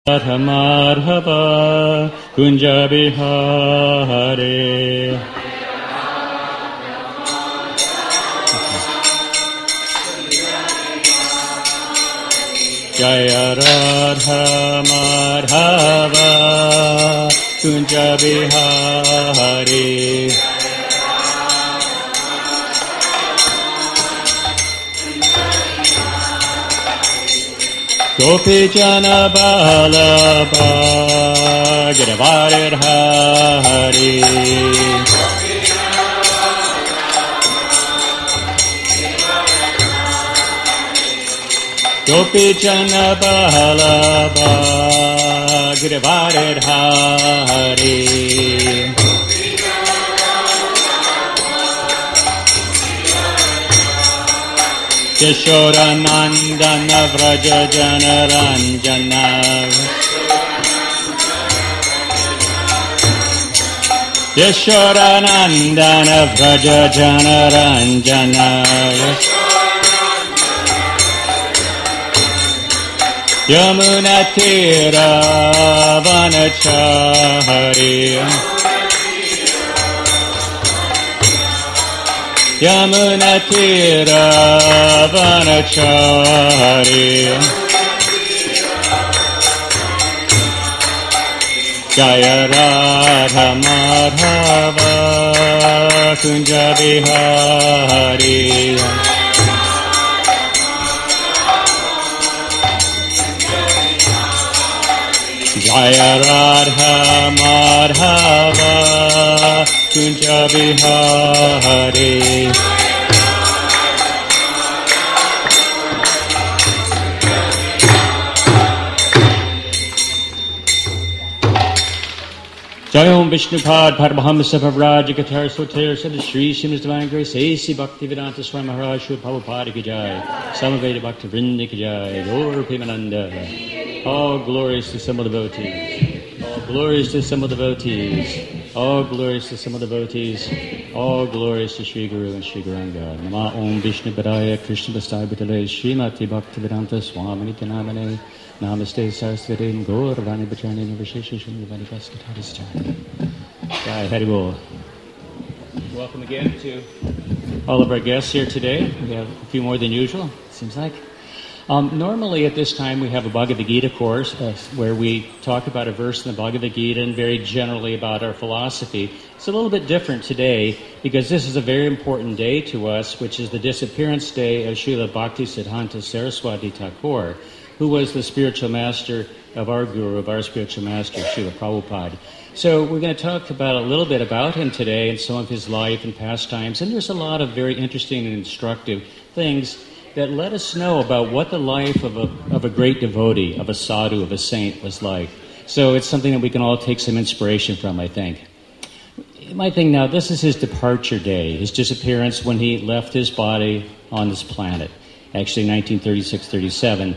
Madhava Kunja Bihari. Jaya Radha Madhava Kunja Bihari. Gopi Jana Balaba Giravarir Hari. Gopi Jana Balaba Giravarir Hari. Yashoda Nandana Vraja Jana Ranjana. Yashoda Nandana Vraja Jana Ranjana. Yamuna Tira Vanachari. Yamuna Tira Vanachari. Jaya Radha Madhava Kunja Bihari. Jaya Radha Madhava Kunja Bihari. Jaya Om Vishnupad Paramahamsa Prabhupada Gatar Soter Sada Shri Srimad Divine Grace A.C. Bhaktivedanta Swami Maharaj Srila Prabhupada Ki Jai Samaveda Bhakti Vrinda Ki Jai Gaur Premananda. All glories to some of the devotees. All glories to some of the devotees. All glories to some of the devotees. All glories to Sri Guru and Sri Gauranga. Nama Om Vishnu Padaya Krishna Vastai Bhatale Srimati Bhaktivedanta Swami Nitanamane. Namaste Saraswati Gaurvani Bhajani Navashesha Shundravani Vaskatadistani. Jai Haribol. Welcome again to all of our guests here today. We have a few more than usual, it seems like. Normally at this time we have a Bhagavad Gita course where we talk about a verse in the Bhagavad Gita and very generally about our philosophy. It's a little bit different today because this is a very important day to us, which is the disappearance day of Srila Bhaktisiddhanta Saraswati Thakur, who was the spiritual master of our guru, of our spiritual master, Srila Prabhupada. So we're going to talk about a little bit about him today and some of his life and pastimes, and there's a lot of very interesting and instructive things that let us know about what the life of a great devotee, of a sadhu, of a saint was like. So it's something that we can all take some inspiration from, I think. My thing now, this is his departure day, his disappearance when he left his body on this planet, actually 1936-37.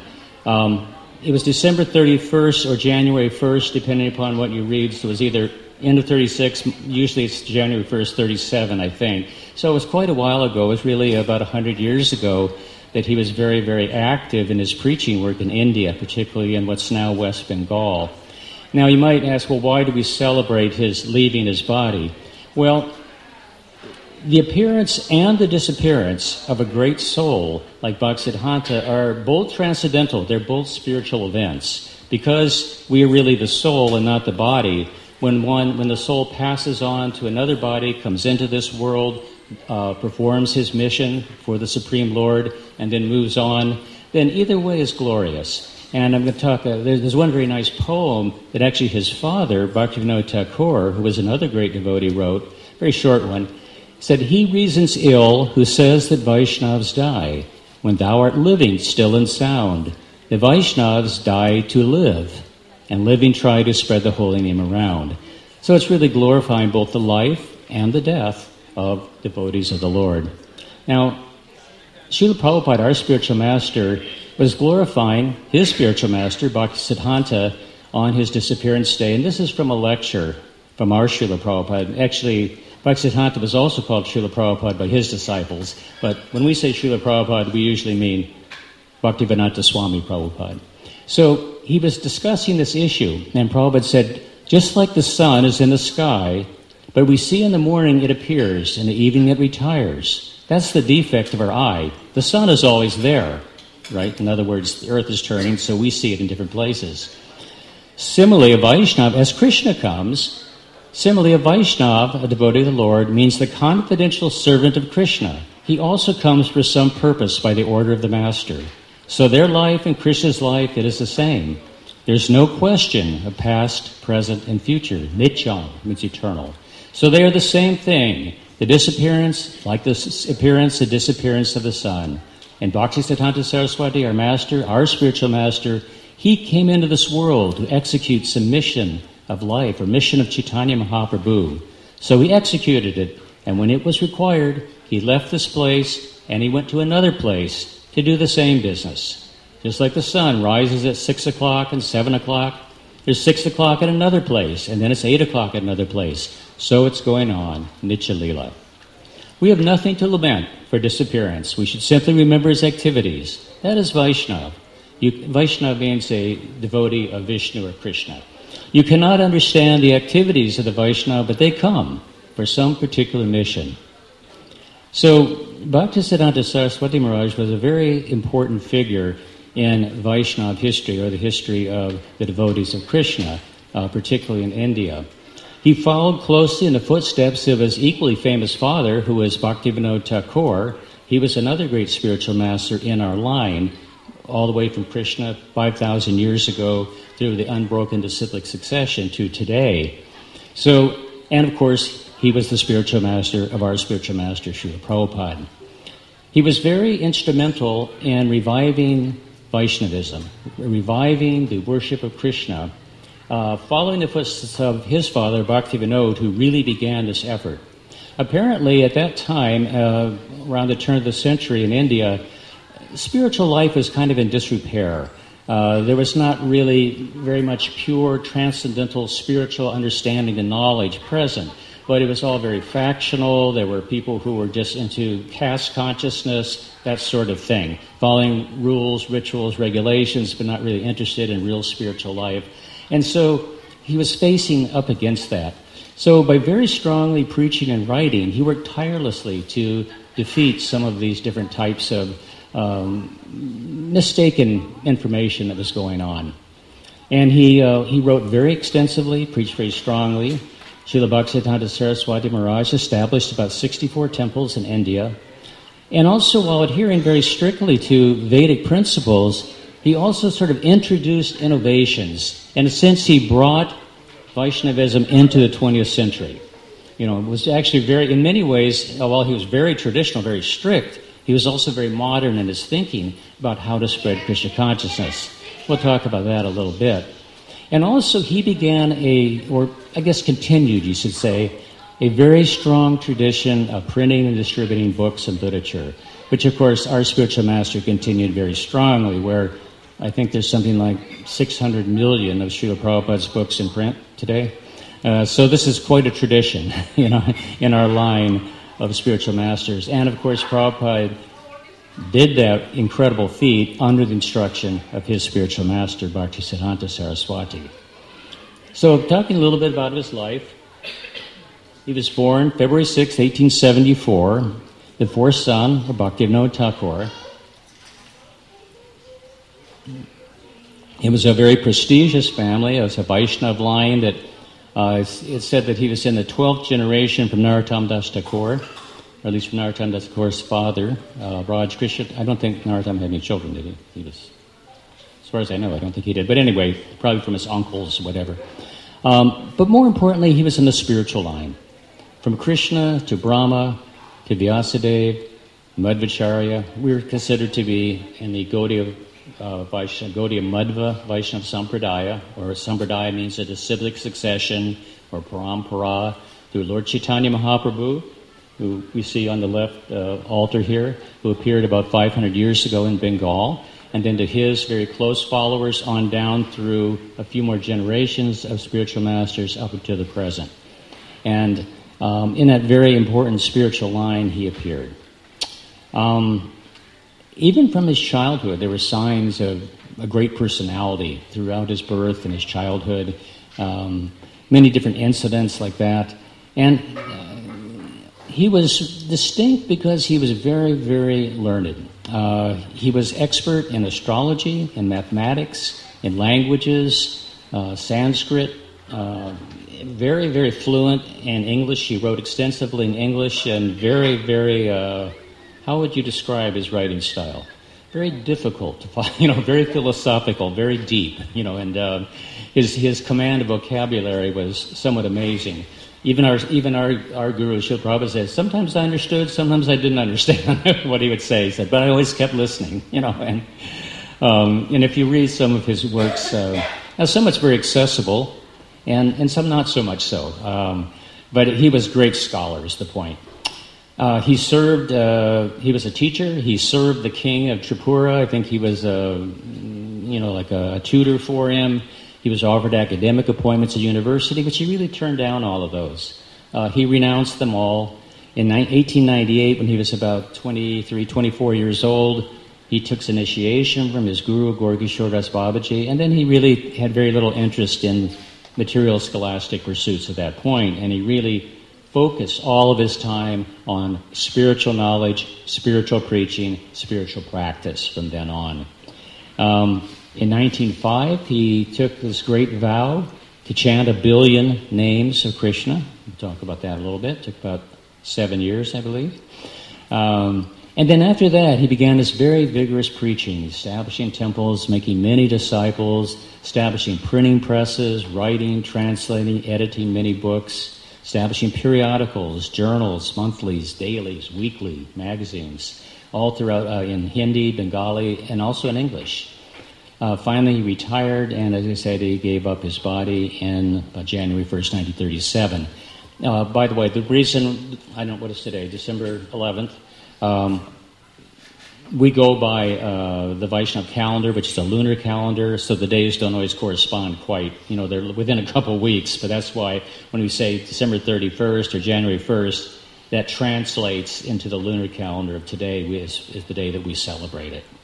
It was December 31st or January 1st, depending upon what you read. So it was either end of 36, usually it's January 1st, 37, I think. So it was quite a while ago. It was really about 100 years ago that he was very, very active in his preaching work in India, particularly in what's now West Bengal. Now you might ask, well, why do we celebrate his leaving his body? Well, the appearance and the disappearance of a great soul like Bhaktisiddhanta are both transcendental. They're both spiritual events. Because we are really the soul and not the body, when the soul passes on to another body, comes into this world, performs his mission for the Supreme Lord, and then moves on, then either way is glorious. And I'm going to talk, there's one very nice poem that actually his father, Bhaktivinoda Thakur, who was another great devotee, wrote, very short one, said, "He reasons ill who says that Vaishnavas die, when thou art living still and sound. The Vaishnavas die to live, and living try to spread the holy name around." So it's really glorifying both the life and the death of devotees of the Lord. Now, Srila Prabhupada, our spiritual master, was glorifying his spiritual master, Bhaktisiddhanta, on his disappearance day. And this is from a lecture from our Srila Prabhupada. Actually, Bhaktisiddhanta was also called Srila Prabhupada by his disciples. But when we say Srila Prabhupada, we usually mean Bhaktivedanta Swami Prabhupada. So he was discussing this issue, and Prabhupada said, just like the sun is in the sky, but we see in the morning it appears, in the evening it retires. That's the defect of our eye. The sun is always there, right? In other words, the earth is turning, so we see it in different places. Similarly, a Vaishnava, as Krishna comes, a Vaishnava, a devotee of the Lord, means the confidential servant of Krishna. He also comes for some purpose by the order of the Master. So their life and Krishna's life, it is the same. There's no question of past, present, and future. Nityam means eternal. So they are the same thing. The disappearance, like the appearance, the disappearance of the sun. And Bhaktisiddhanta Saraswati, our master, our spiritual master, he came into this world to execute some mission of life, or mission of Chaitanya Mahaprabhu. So he executed it, and when it was required, he left this place and he went to another place to do the same business. Just like the sun rises at 6 o'clock and 7 o'clock, there's 6 o'clock at another place, and then it's 8 o'clock at another place. So it's going on, Nitya Leela. We have nothing to lament for disappearance. We should simply remember his activities. That is Vaishnava. Vaishnava means a devotee of Vishnu or Krishna. You cannot understand the activities of the Vaishnava, but they come for some particular mission. So Bhaktisiddhanta Saraswati Maharaj was a very important figure in Vaishnava history, or the history of the devotees of Krishna, particularly in India. He followed closely in the footsteps of his equally famous father, who was Bhaktivinoda Thakur. He was another great spiritual master in our line, all the way from Krishna 5,000 years ago through the unbroken disciplic succession to today. So, and of course, he was the spiritual master of our spiritual master, Srila Prabhupada. He was very instrumental in reviving Vaishnavism, reviving the worship of Krishna, following the footsteps of his father, Bhaktivinoda, who really began this effort. Apparently, at that time, around the turn of the century in India, spiritual life was kind of in disrepair. There was not really very much pure, transcendental, spiritual understanding and knowledge present, but it was all very factional. There were people who were just into caste consciousness, that sort of thing, following rules, rituals, regulations, but not really interested in real spiritual life. And so he was facing up against that. So by very strongly preaching and writing, he worked tirelessly to defeat some of these different types of mistaken information that was going on. And he wrote very extensively, preached very strongly. Srila Bhaktisiddhanta Saraswati Maharaj established about 64 temples in India. And also, while adhering very strictly to Vedic principles, he also sort of introduced innovations. In a sense, he brought Vaishnavism into the 20th century. You know, it was actually very, in many ways, while he was very traditional, very strict, he was also very modern in his thinking about how to spread Krishna consciousness. We'll talk about that a little bit. And also he began continued, you should say, a very strong tradition of printing and distributing books and literature, which of course our spiritual master continued very strongly, where I think there's something like 600 million of Srila Prabhupada's books in print today. So this is quite a tradition, in our line of spiritual masters. And of course Prabhupada did that incredible feat under the instruction of his spiritual master, Bhaktisiddhanta Saraswati. So talking a little bit about his life, he was born February 6, 1874, the fourth son of Bhaktivinoda Thakur. It was a very prestigious family. It was a Vaishnava line that it's said that he was in the 12th generation from Narottam Das Thakur, or at least from Narottam Das Thakur's father, Raj Krishna. I don't think Narottam had any children, did he? He was, as far as I know, I don't think he did. But anyway, probably from his uncles, whatever. But more importantly, he was in the spiritual line. From Krishna to Brahma to Vyasadeva, Madhvacharya, we were considered to be in the Gaudiya Madhva Vaishnava Sampradaya, or Sampradaya means a disciplic succession, or Parampara, through Lord Chaitanya Mahaprabhu, who we see on the left altar here, who appeared about 500 years ago in Bengal, and then to his very close followers on down through a few more generations of spiritual masters up to the present. And in that very important spiritual line, he appeared. Even from his childhood, there were signs of a great personality throughout his birth and his childhood. Many different incidents like that. And he was distinct because he was very, very learned. He was expert in astrology, in mathematics, in languages, Sanskrit, very, very fluent in English. He wrote extensively in English and very, very, how would you describe his writing style? Very difficult to find, very philosophical, very deep, and his command of vocabulary was somewhat amazing. Even our guru, Srila Prabhupada says, sometimes I understood, sometimes I didn't understand what he would say. He said, but I always kept listening, and if you read some of his works, some it's very accessible, and some not so much so. But he was a great scholar, is the point. He served, he was a teacher. He served the king of Tripura. I think he was, like a tutor for him. He was offered academic appointments at university, which he really turned down all of those. He renounced them all. In 1898, when he was about 23, 24 years old, he took his initiation from his guru, Gaura Kishore Das Babaji, and then he really had very little interest in material scholastic pursuits at that point, and he really focused all of his time on spiritual knowledge, spiritual preaching, spiritual practice from then on. In 1905, he took this great vow to chant 1 billion names of Krishna. We'll talk about that a little bit. It took about 7 years, I believe. And then after that, he began this very vigorous preaching, establishing temples, making many disciples, establishing printing presses, writing, translating, editing many books, establishing periodicals, journals, monthlies, dailies, weekly, magazines, all throughout in Hindi, Bengali, and also in English. Finally, he retired, and as I said, he gave up his body in January 1st, 1937. By the way, the reason, I don't know what is today, December 11th, we go by the Vaishnava calendar, which is a lunar calendar, so the days don't always correspond quite. They're within a couple weeks, but that's why when we say December 31st or January 1st, that translates into the lunar calendar of today is the day that we celebrate it.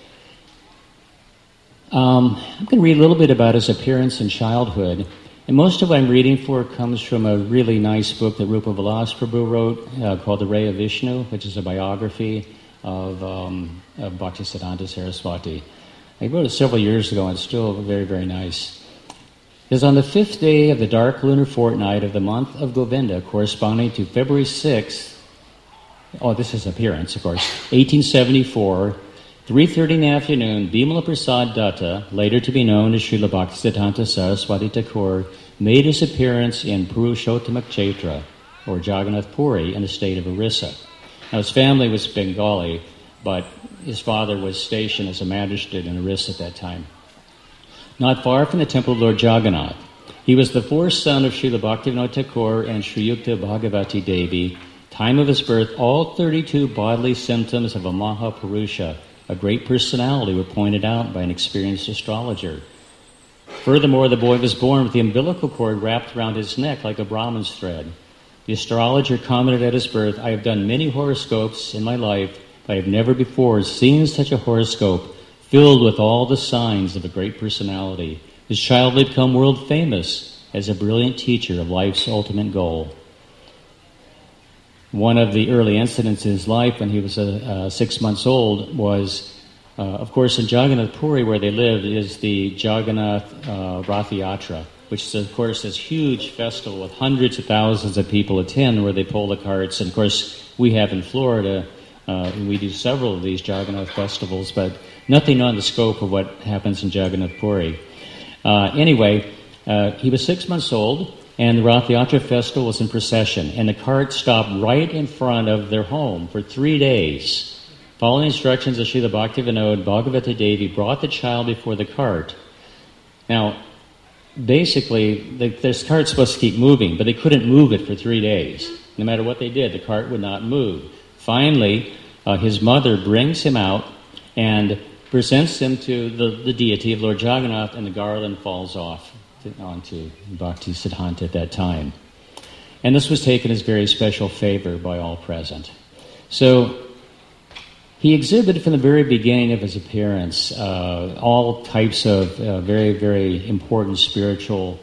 I'm going to read a little bit about his appearance in childhood. And most of what I'm reading for comes from a really nice book that Rupa Vilas Prabhu wrote called The Ray of Vishnu, which is a biography of Bhaktisiddhanta Saraswati. I wrote it several years ago, and it's still very, very nice. It is on the 5th day of the dark lunar fortnight of the month of Govinda, corresponding to February 6th, this is appearance, of course, 1874, 3:30 in the afternoon, Bimala Prasad Datta, later to be known as Srila Bhaktisiddhanta Saraswati Thakur, made his appearance in Purushottama Kshetra, or Jagannath Puri, in the state of Orissa. Now, his family was Bengali, but his father was stationed as a magistrate in Orissa at that time. Not far from the temple of Lord Jagannath, he was the fourth son of Srila Bhaktivinoda Thakur and Sri Yukta Bhagavati Devi. Time of his birth, all 32 bodily symptoms of a Mahapurusha, a great personality, were pointed out by an experienced astrologer. Furthermore, the boy was born with the umbilical cord wrapped around his neck like a Brahman's thread. The astrologer commented at his birth, "I have done many horoscopes in my life, but I have never before seen such a horoscope filled with all the signs of a great personality. This child will become world famous as a brilliant teacher of life's ultimate goal." One of the early incidents in his life when he was 6 months old was, of course, in Jagannath Puri, where they lived, is the Jagannath Rath Yatra, which is, of course, this huge festival with hundreds of thousands of people attend, where they pull the carts. And, of course, we have in Florida, we do several of these Jagannath festivals, but nothing on the scope of what happens in Jagannath Puri. Anyway, he was 6 months old, and the Rath Yatra festival was in procession, and the cart stopped right in front of their home for 3 days. Following instructions of Srila Bhaktivinoda, Bhagavati Devi brought the child before the cart. Now, basically, this cart's supposed to keep moving, but they couldn't move it for 3 days. No matter what they did, the cart would not move. Finally, his mother brings him out and presents him to the deity of Lord Jagannath, and the garland falls off onto Bhaktisiddhanta at that time. And this was taken as very special favor by all present. So, He exhibited from the very beginning of his appearance all types of very, very important spiritual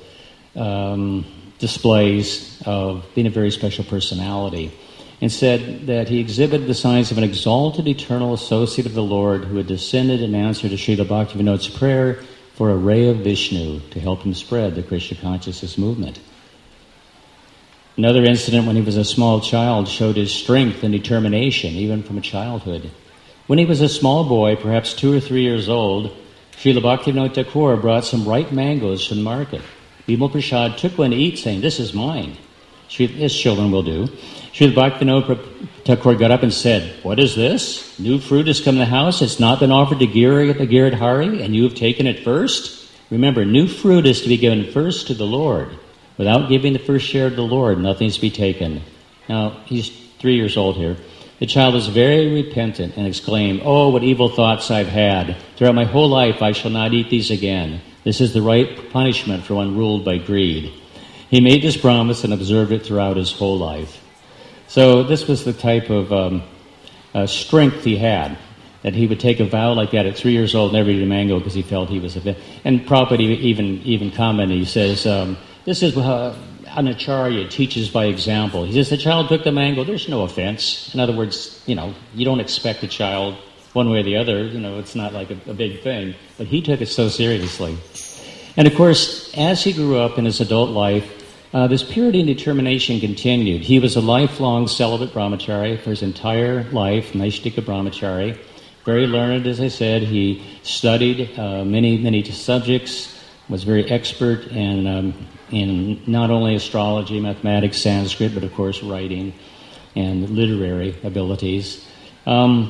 displays of being a very special personality, and said that he exhibited the signs of an exalted eternal associate of the Lord who had descended in answer to Srila Bhaktivinoda's prayer for a ray of Vishnu to help him spread the Krishna consciousness movement. Another incident when he was a small child showed his strength and determination, even from childhood. When he was a small boy, perhaps 2 or 3 years old, Srila Bhaktivinoda Thakur brought some ripe mangoes from the market. Bimal Prasad took one to eat, saying, "This is mine," as children will do. Srila Bhaktivinoda Thakur got up and said, "What is this? New fruit has come to the house. It's not been offered to Giridhari, and you have taken it first?" Remember, new fruit is to be given first to the Lord. Without giving the first share to the Lord, nothing is to be taken. Now, he's 3 years old here. The child was very repentant and exclaimed, "Oh, what evil thoughts I've had. Throughout my whole life I shall not eat these again. This is the right punishment for one ruled by greed." He made this promise and observed it throughout his whole life. So this was the type of strength he had, that he would take a vow like that at 3 years old, never eat a mango because he felt he was a bit. And Prabhupada even commented, he says, this is how an acharya teaches by example. He says, the child took the mango, there's no offense. In other words, you don't expect a child one way or the other, it's not like a big thing. But he took it so seriously. And of course, as he grew up in his adult life, this purity and determination continued. He was a lifelong celibate brahmachari for his entire life, Naishtika brahmachari. Very learned, as I said. He studied many subjects, was very expert in not only astrology, mathematics, Sanskrit, but of course writing and literary abilities. In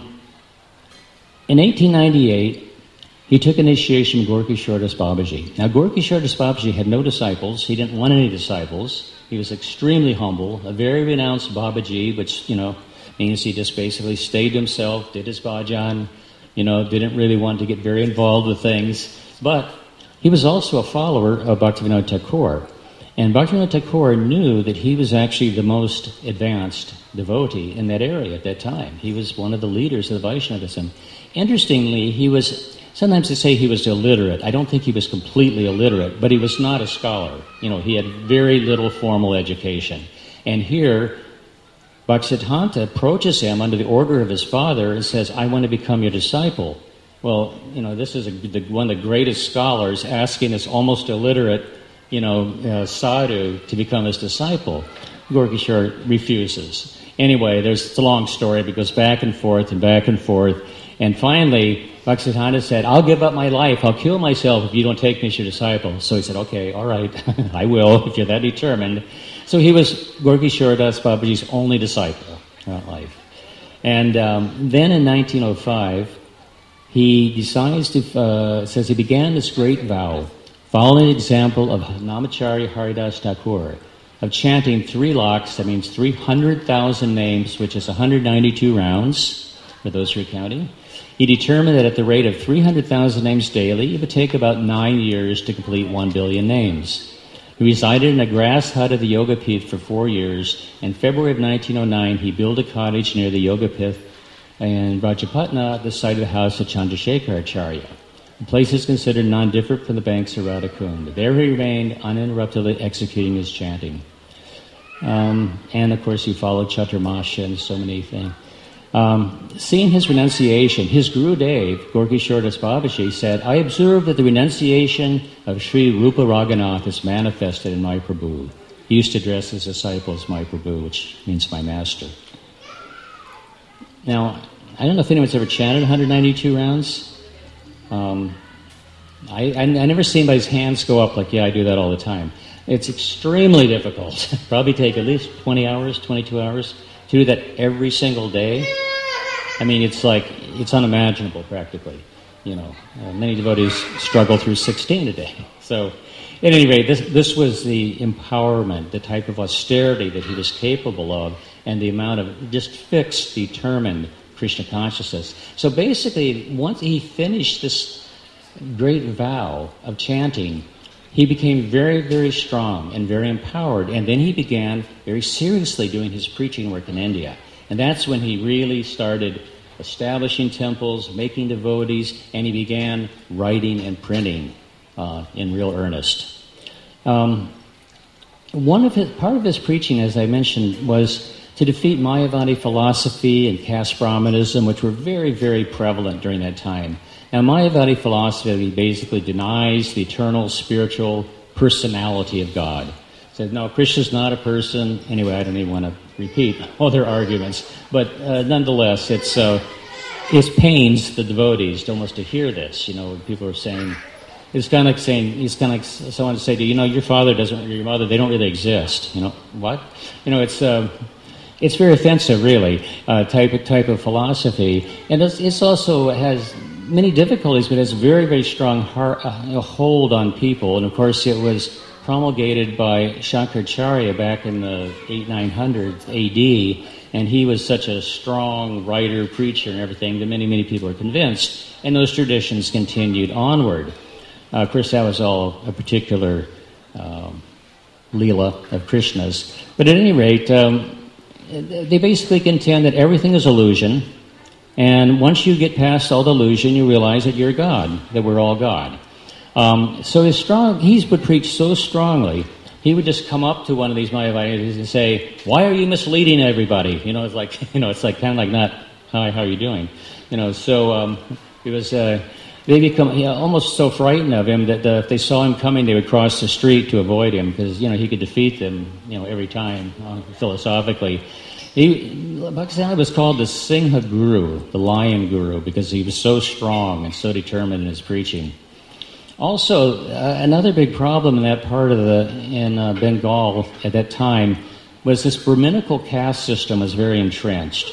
1898, he took initiation from Gorkishore Das Babaji. Now, Gorkishore Das Babaji had no disciples. He didn't want any disciples. He was extremely humble, a very renounced Babaji, which, means he just basically stayed to himself, did his bhajan, didn't really want to get very involved with things. But he was also a follower of Bhaktivinoda Thakur. And Bhaktivinoda Thakur knew that he was actually the most advanced devotee in that area at that time. He was one of the leaders of the Vaishnavism. Interestingly, sometimes they say he was illiterate. I don't think he was completely illiterate, but he was not a scholar. He had very little formal education. And here, Bhaktisiddhanta approaches him under the order of his father and says, "I want to become your disciple." Well, this is one of the greatest scholars asking this almost illiterate, sadhu to become his disciple. Gorkishore refuses. Anyway, it's a long story. It goes back and forth and back and forth. And finally, Bhaktisiddhanta said, "I'll give up my life. I'll kill myself if you don't take me as your disciple." So he said, "Okay, all right, I will, if you're that determined." So he was Gorkishore Das Babaji's only disciple throughout life. And then in 1905, he decides says he began this great vow, following the example of Namacharya Haridas Thakur, of chanting 3 lakhs, that means 300,000 names, which is 192 rounds, for those who are counting. He determined that at the rate of 300,000 names daily, it would take about 9 years to complete 1 billion names. He resided in a grass hut of the Yoga Pith for 4 years. In February of 1909, he built a cottage near the Yoga Pith in Rajapatna at the site of the house of Chandrasekhar Acharya. The place is considered non-different from the banks of Radhakund. There he remained uninterruptedly executing his chanting. And of course he followed Chaturmasya and so many things. Seeing his renunciation, his Gurudev, Gorkishore Das Babaji, said, "I observe that the renunciation of Sri Rupa Raghunath is manifested in my Prabhu." He used to address his disciples my Prabhu, which means my master. Now, I don't know if anyone's ever chanted 192 rounds. I never seen anybody's hands go up like, yeah, I do that all the time. It's extremely difficult. Probably take at least 20 hours, 22 hours to do that every single day. I mean, it's unimaginable practically. Many devotees struggle through 16 a day. So, at any rate, this was the empowerment, the type of austerity that he was capable of, and the amount of just fixed, determined Krishna consciousness. So basically, once he finished this great vow of chanting, he became very, very strong and very empowered, and then he began very seriously doing his preaching work in India. And that's when he really started establishing temples, making devotees, and he began writing and printing in real earnest. Part of his preaching, as I mentioned, was to defeat Mayavadi philosophy and caste Brahmanism, which were very, very prevalent during that time. Now, Mayavadi philosophy basically denies the eternal spiritual personality of God. Said, no, Krishna's not a person. Anyway, I don't even want to repeat all their arguments. But nonetheless, it pains the devotees almost to hear this. People are saying, it's kind of like someone to say to you, your father doesn't, your mother, they don't really exist. What? It's very offensive, really, type of philosophy. And it's also has many difficulties, but it has a very, very strong hold on people. And of course, it was promulgated by Shankaracharya back in the 900s AD, and he was such a strong writer, preacher, and everything that many, many people are convinced, and those traditions continued onward. Of course, that was all a particular Leela of Krishna's. But at any rate, they basically contend that everything is illusion, and once you get past all the illusion, you realize that you're God, that we're all God. So he would preach so strongly, he would just come up to one of these Mayavadis and say, "Why are you misleading everybody?" It's like kind of like not, "Hi, how are you doing?" So it was. They become almost so frightened of him that if they saw him coming, they would cross the street to avoid him because he could defeat them every time philosophically. Bhaktisiddhanta was called the Singha Guru, the Lion Guru, because he was so strong and so determined in his preaching. Also, another big problem in that part of Bengal at that time was this Brahminical caste system was very entrenched.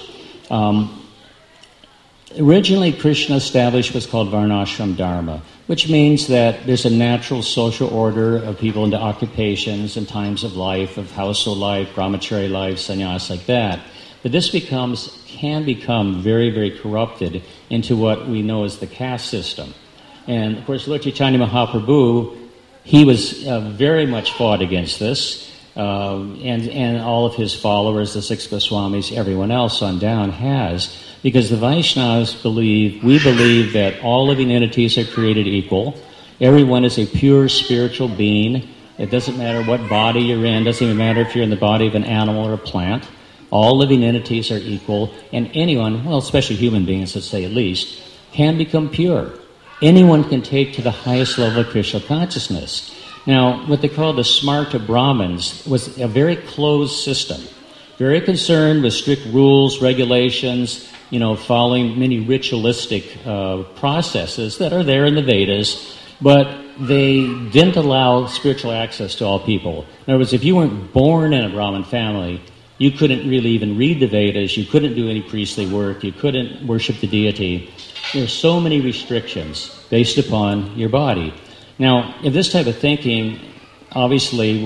Originally, Krishna established what's called Varnashram Dharma, which means that there's a natural social order of people into occupations and times of life, of household life, brahmachari life, sannyas, like that. But this can become very, very corrupted into what we know as the caste system. And, of course, Lord Chaitanya Mahaprabhu, he was very much fought against this, and all of his followers, the six Goswamis, everyone else on down has, because the Vaishnavas we believe that all living entities are created equal. Everyone is a pure spiritual being. It doesn't matter what body you're in. It doesn't even matter if you're in the body of an animal or a plant. All living entities are equal, and anyone, well, especially human beings, let's say at least, can become pure. Anyone can take to the highest level of Krishna consciousness. Now, what they call the Smarta Brahmins was a very closed system, very concerned with strict rules, regulations, following many ritualistic processes that are there in the Vedas, but they didn't allow spiritual access to all people. In other words, if you weren't born in a Brahmin family, you couldn't really even read the Vedas, you couldn't do any priestly work, you couldn't worship the deity. There's so many restrictions based upon your body. Now, if this type of thinking obviously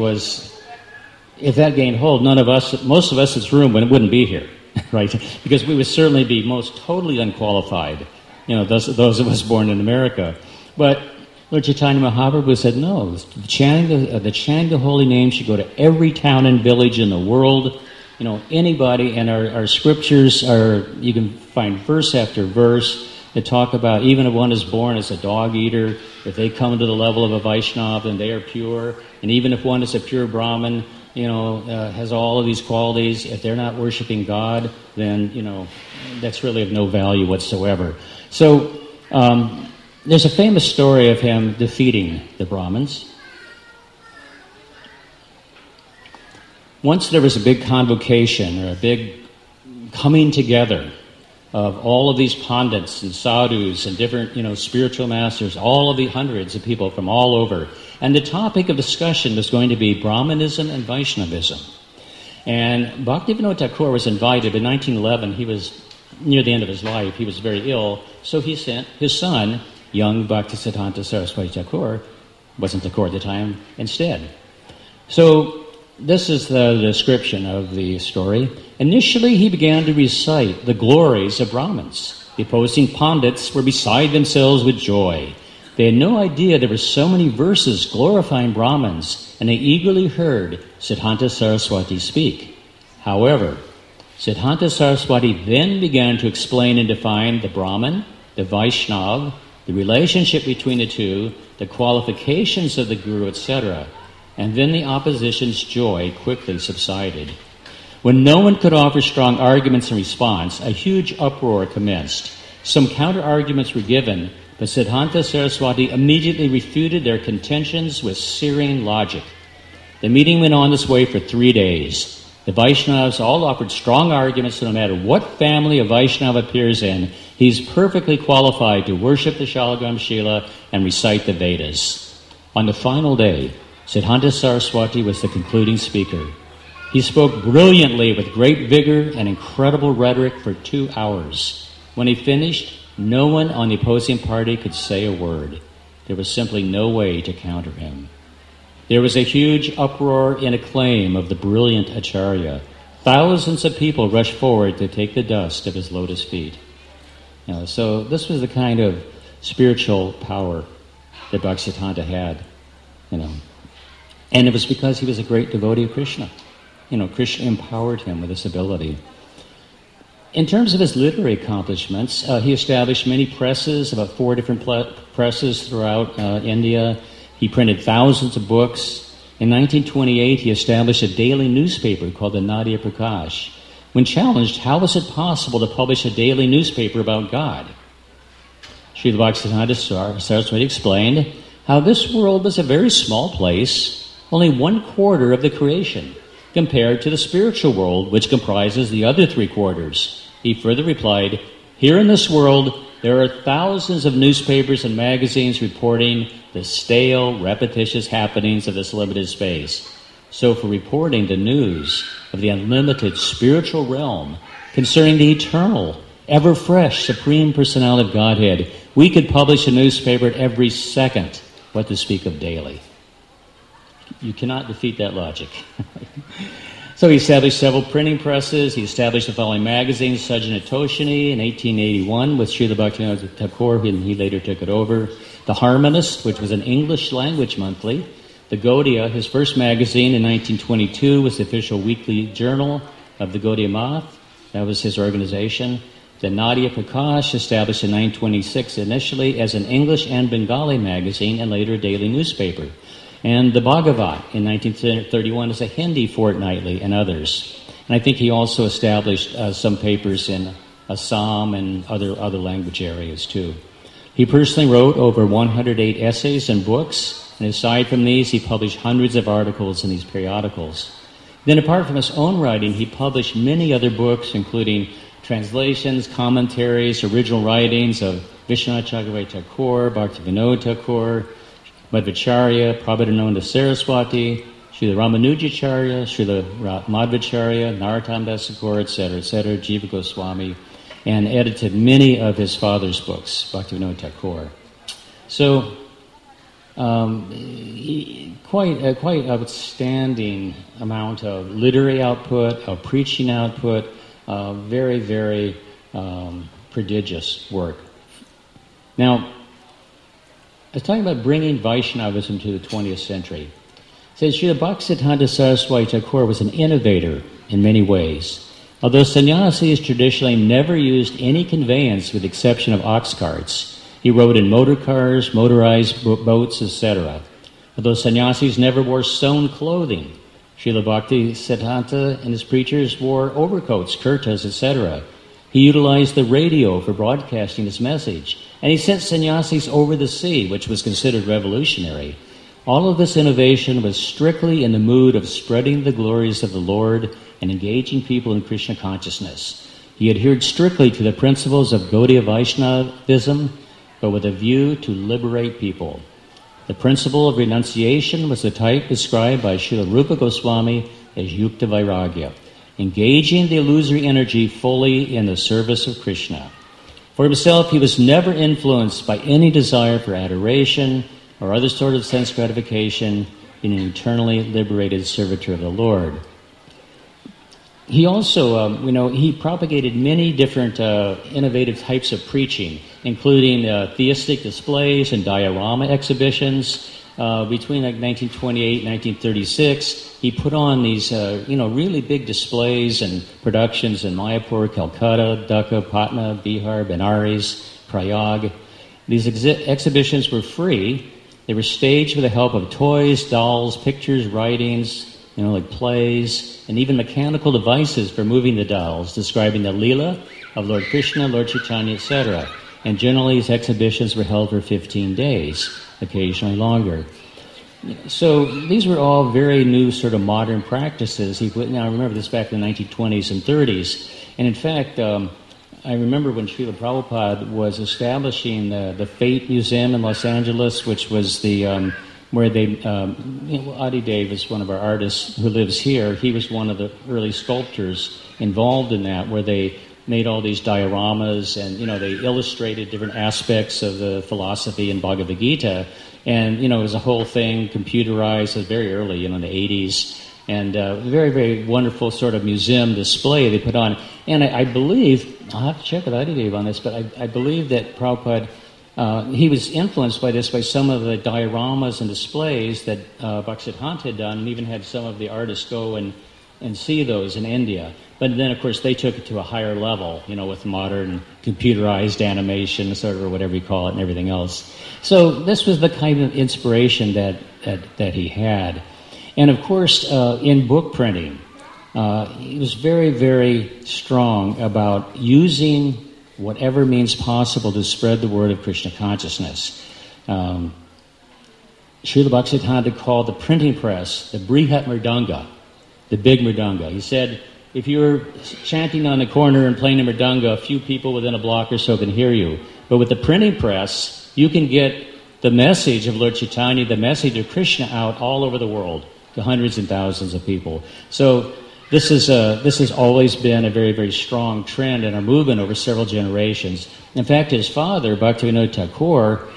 if that gained hold, most of us in this room wouldn't be here, right? Because we would certainly be most totally unqualified, those of us born in America. But Lord Chaitanya Mahaprabhu said, no, the chanting of the holy name should go to every town and village in the world, anybody, and our scriptures you can find verse after verse that talk about even if one is born as a dog eater, if they come to the level of a Vaishnava, then they are pure. And even if one is a pure Brahmin, has all of these qualities, if they're not worshiping God, then, that's really of no value whatsoever. So, there's a famous story of him defeating the Brahmins. Once there was a big convocation, or a big coming together of all of these pandits and sadhus and different, spiritual masters, all of the hundreds of people from all over. And the topic of discussion was going to be Brahmanism and Vaishnavism. And Bhaktivinoda Thakur was invited. In 1911, he was near the end of his life. He was very ill. So he sent his son, young Bhaktisiddhanta Saraswati Thakur, wasn't Thakur at the time, instead. So this is the description of the story. Initially, he began to recite the glories of Brahmins. The opposing pandits were beside themselves with joy. They had no idea there were so many verses glorifying Brahmins, and they eagerly heard Siddhanta Saraswati speak. However, Siddhanta Saraswati then began to explain and define the Brahman, the Vaishnav, the relationship between the two, the qualifications of the Guru, etc. And then the opposition's joy quickly subsided. When no one could offer strong arguments in response, a huge uproar commenced. Some counter-arguments were given, but Siddhanta Saraswati immediately refuted their contentions with serene logic. The meeting went on this way for 3 days. The Vaishnavas all offered strong arguments that no matter what family a Vaishnava appears in, he's perfectly qualified to worship the Shalagram Shila and recite the Vedas. On the final day, Siddhanta Saraswati was the concluding speaker. He spoke brilliantly with great vigor and incredible rhetoric for 2 hours. When he finished, no one on the opposing party could say a word. There was simply no way to counter him. There was a huge uproar and acclaim of the brilliant Acharya. Thousands of people rushed forward to take the dust of his lotus feet. So this was the kind of spiritual power that Bhaktisiddhanta had. And it was because he was a great devotee of Krishna. Krishna empowered him with this ability. In terms of his literary accomplishments, he established many presses, about 4 different presses throughout India. He printed thousands of books. In 1928, he established a daily newspaper called the Nadia Prakash. When challenged, how was it possible to publish a daily newspaper about God? Srila Bhaktisiddhanta Saraswati explained how this world was a very small place, only 1/4 of the creation, compared to the spiritual world, which comprises the other 3/4. He further replied, here in this world, there are thousands of newspapers and magazines reporting the stale, repetitious happenings of this limited space. So for reporting the news of the unlimited spiritual realm concerning the eternal, ever-fresh, Supreme Personality of Godhead, we could publish a newspaper every second, what to speak of daily. You cannot defeat that logic. So he established several printing presses. He established the following magazines: Sajjana Toshini in 1881 with Srila Bhaktivinoda Thakur, and he later took it over. The Harmonist, which was an English language monthly. The Gaudiya, his first magazine in 1922, was the official weekly journal of the Gaudiya Math. That was his organization. The Nadia Prakash, established in 1926 initially as an English and Bengali magazine and later a daily newspaper. And the Bhagavat in 1931 as a Hindi fortnightly, and others. And I think he also established some papers in Assam and other language areas too. He personally wrote over 108 essays and books, and aside from these, he published hundreds of articles in these periodicals. Then apart from his own writing, he published many other books, including translations, commentaries, original writings of Vishwanath Chakravarti Thakur, Bhaktivinoda Thakur, Madhvacharya, Prabhupada Saraswati, Srila Ramanujacharya, Srila Madhvacharya, Narottam Das Thakur, etc., Jiva Goswami, and edited many of his father's books, Bhaktivinoda Thakur. So, quite outstanding amount of literary output, of preaching output, very, very prodigious work. Now, I was talking about bringing Vaishnavism to the 20th century. It says Srila Bhaktisiddhanta Saraswati Thakur was an innovator in many ways. Although sannyasis traditionally never used any conveyance with the exception of ox carts, he rode in motor cars, motorized boats, etc. Although sannyasis never wore sewn clothing, Srila Bhaktisiddhanta and his preachers wore overcoats, kurtas, etc. He utilized the radio for broadcasting his message, and he sent sannyasis over the sea, which was considered revolutionary. All of this innovation was strictly in the mood of spreading the glories of the Lord and engaging people in Krishna consciousness. He adhered strictly to the principles of Gaudiya Vaishnavism, but with a view to liberate people. The principle of renunciation was the type described by Srila Rupa Goswami as Yukta Vairagya, engaging the illusory energy fully in the service of Krishna. For himself, he was never influenced by any desire for adoration or other sort of sense gratification in an eternally liberated servitor of the Lord. He also, he propagated many different innovative types of preaching, including theistic displays and diorama exhibitions. between like 1928 and 1936, he put on these, really big displays and productions in Mayapur, Calcutta, Dhaka, Patna, Bihar, Benares, Prayag. These exhibitions were free. They were staged with the help of toys, dolls, pictures, writings, like plays, and even mechanical devices for moving the dolls, describing the Leela of Lord Krishna, Lord Chaitanya, etc. And generally, these exhibitions were held for 15 days, occasionally longer. So these were all very new sort of modern practices. Now, I remember this back in the 1920s and 30s. And in fact, I remember when Srila Prabhupada was establishing the Fate Museum in Los Angeles, which was the where they, Adi Dev is one of our artists who lives here. He was one of the early sculptors involved in that, where they made all these dioramas and, they illustrated different aspects of the philosophy in Bhagavad Gita. And, it was a whole thing computerized very early, in the 80s. And very, very wonderful sort of museum display they put on. And I believe, I'll have to check with Adidev on this, but I believe that Prabhupada, he was influenced by this, by some of the dioramas and displays that Bhaktisiddhanta had done, and even had some of the artists go and see those in India. But then, of course, they took it to a higher level, with modern computerized animation, sort of, or whatever you call it, and everything else. So this was the kind of inspiration that he had. And of course, in book printing, he was very, very strong about using whatever means possible to spread the word of Krishna consciousness. Srila Bhaktisiddhanta called the printing press the Brihat Mridanga, the big Mridanga. He said, if you're chanting on the corner and playing a Mridanga, a few people within a block or so can hear you. But with the printing press, you can get the message of Lord Chaitanya, the message of Krishna out all over the world to hundreds and thousands of people. So this has always been a very, very strong trend in our movement over several generations. In fact, his father, Bhaktivinoda Thakur,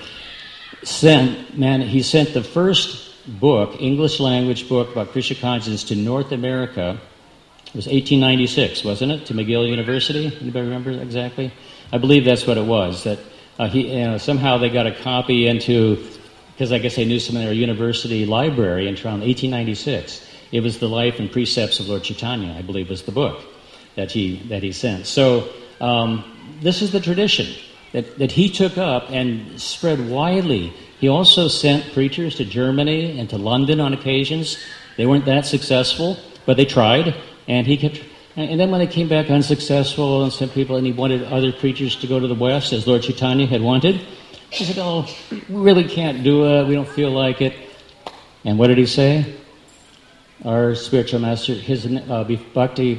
sent the first book, English language book about Krishna consciousness to North America. It was 1896, wasn't it, to McGill University? Anybody remember exactly? I believe that's what it was. That somehow they got a copy into, because I guess they knew some in their university library in Toronto, 1896. It was The Life and Precepts of Lord Chaitanya, I believe, was the book that he sent. So this is the tradition that he took up and spread widely. He also sent preachers to Germany and to London on occasions. They weren't that successful, but they tried. And then when they came back unsuccessful, and some people, and he wanted other preachers to go to the West, as Lord Chaitanya had wanted, he said, we really can't do it. We don't feel like it. And what did he say? Our spiritual master, his Bhakti,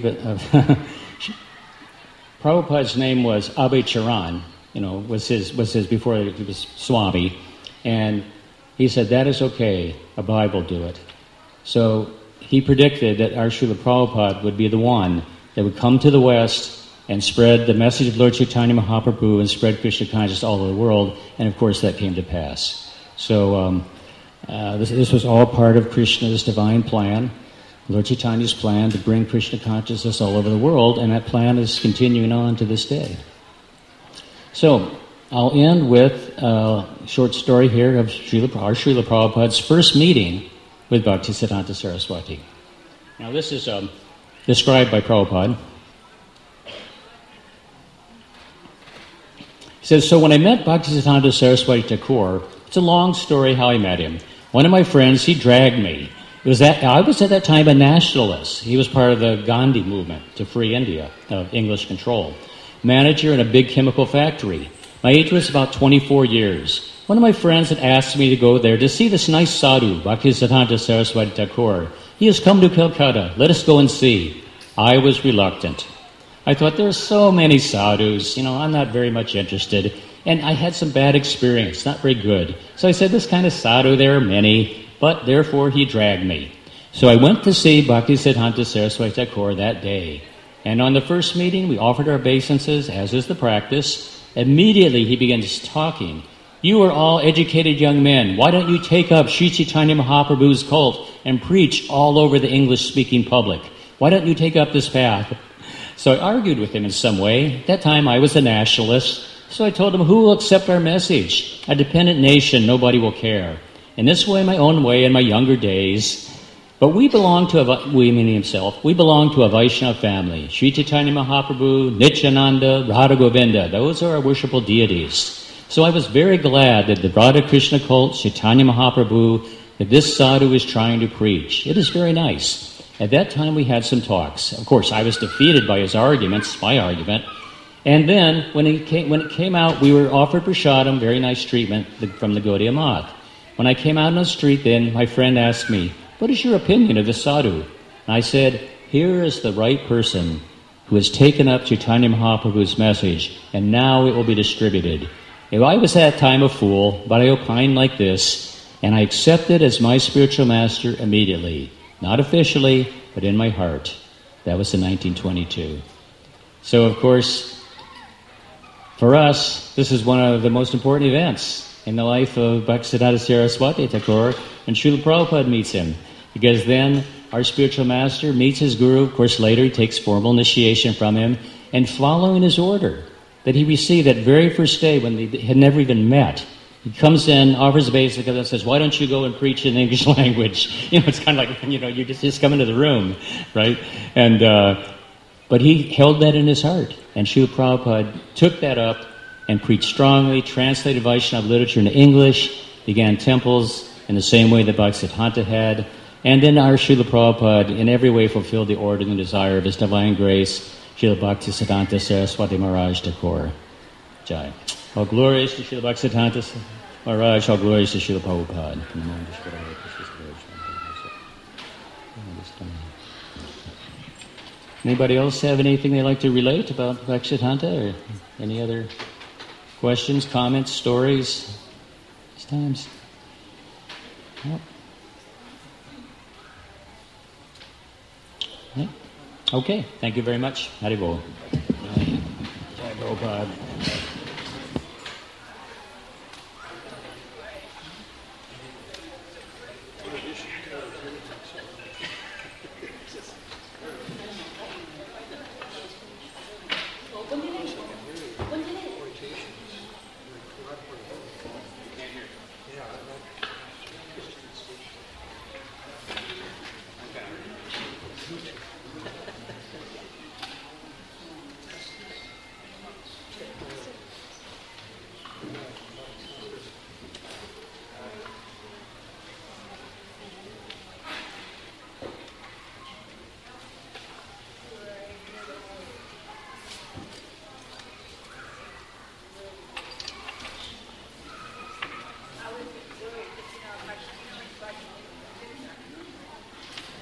Prabhupada's name was Abhay Charan, was his before he was Swami. And he said, that is okay. Abhay will do it. So he predicted that our Srila Prabhupada would be the one that would come to the West and spread the message of Lord Chaitanya Mahaprabhu and spread Krishna consciousness all over the world. And of course that came to pass. So this was all part of Krishna's divine plan, Lord Chaitanya's plan to bring Krishna consciousness all over the world, and that plan is continuing on to this day. So I'll end with a short story here of our Srila Prabhupada's first meeting with Bhaktisiddhanta Saraswati. Now this is described by Prabhupada. He says, so when I met Bhaktisiddhanta Saraswati Thakur, it's a long story how I met him. One of my friends, he dragged me. I was at that time a nationalist. He was part of the Gandhi movement to free India of English control. Manager in a big chemical factory. My age was about 24 years. One of my friends had asked me to go there to see this nice sadhu, Bhaktisiddhanta Saraswati Thakur. He has come to Calcutta. Let us go and see. I was reluctant. I thought, there are so many sadhus. I'm not very much interested. And I had some bad experience, not very good. So I said, this kind of sadhu, there are many. But therefore he dragged me. So I went to see Bhaktisiddhanta Saraswati Thakur that day. And on the first meeting, we offered our obeisances, as is the practice. Immediately he begins talking. You are all educated young men. Why don't you take up Sri Chaitanya Mahaprabhu's cult and preach all over the English-speaking public? Why don't you take up this path? So I argued with him in some way. At that time, I was a nationalist. So I told him, who will accept our message? A dependent nation, nobody will care. in this way, my own way, in my younger days. But we belong to meaning himself, we belong to a Vaishnava family. Sri Chaitanya Mahaprabhu, Nityananda, Radha Govinda, those are our worshipful deities. So I was very glad that the Radha Krishna cult, Chaitanya Mahaprabhu, that this sadhu is trying to preach. It is very nice. At that time we had some talks. Of course, I was defeated by his arguments, my argument. And then, when it came out, we were offered prasadam, very nice treatment from the Gaudiya Math. When I came out on the street then, my friend asked me, what is your opinion of the sadhu? And I said, here is the right person who has taken up Chaitanya Mahaprabhu's message, and now it will be distributed. If I was at that time a fool, but I opined like this, and I accepted as my spiritual master immediately. Not officially, but in my heart. That was in 1922. So, of course, for us, this is one of the most important events in the life of Bhaktisiddhanta Saraswati Thakur, and Srila Prabhupada meets him. Because then our spiritual master meets his guru. Of course, later he takes formal initiation from him, and following his order that he received that very first day when they had never even met, he comes in, offers a basic, and says, why don't you go and preach in the English language? It's kind of like, you just come into the room, right? And but he held that in his heart. And Srila Prabhupada took that up and preached strongly, translated Vaishnava literature into English, began temples in the same way that Bhaktisiddhanta had. And then our Srila Prabhupada in every way fulfilled the order and the desire of His Divine Grace, Srila Bhaktisiddhanta Saraswati Maharaj Thakur. Jai. All glories to Srila Bhaktisiddhanta Maharaj, all glories to Srila Prabhupada. Anybody else have anything they'd like to relate about Bhaktisiddhanta, or any other questions, comments, stories? These times. Nope. Okay, thank you very much. Haribol. Jai Prabhupada.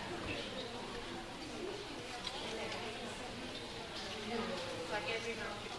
Like every month.